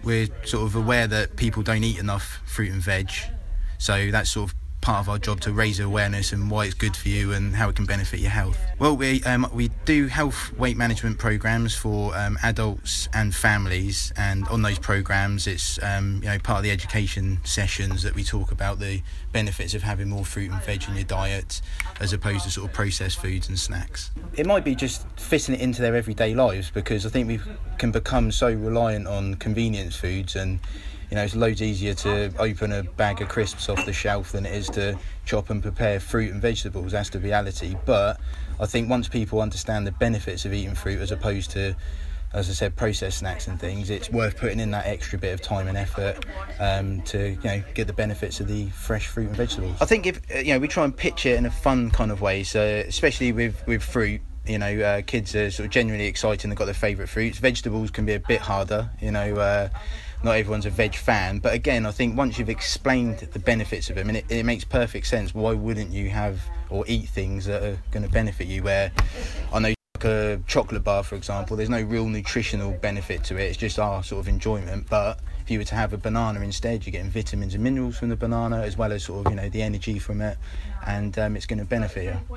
we're sort of aware that people don't eat enough fruit and veg, so that's sort of part of our job to raise awareness and why it's good for you and how it can benefit your health. Well, we do health weight management programs for adults and families, and on those programs it's part of the education sessions that we talk about the benefits of having more fruit and veg in your diet as opposed to sort of processed foods and snacks. It might be just fitting it into their everyday lives, because I think we can become so reliant on convenience foods, and it's loads easier to open a bag of crisps off the shelf than it is to chop and prepare fruit and vegetables. That's the reality. But I think once people understand the benefits of eating fruit as opposed to, as I said, processed snacks and things, it's worth putting in that extra bit of time and effort to get the benefits of the fresh fruit and vegetables. I think if we try and pitch it in a fun kind of way, so especially with fruit, kids are sort of genuinely excited and they've got their favourite fruits. Vegetables can be a bit harder, not everyone's a veg fan, but again, I think once you've explained the benefits of them, and it makes perfect sense, why wouldn't you have or eat things that are going to benefit you? Where I know like a chocolate bar, for example, there's no real nutritional benefit to it, it's just our sort of enjoyment. But if you were to have a banana instead, you're getting vitamins and minerals from the banana as well as sort of the energy from it, and it's going to benefit you.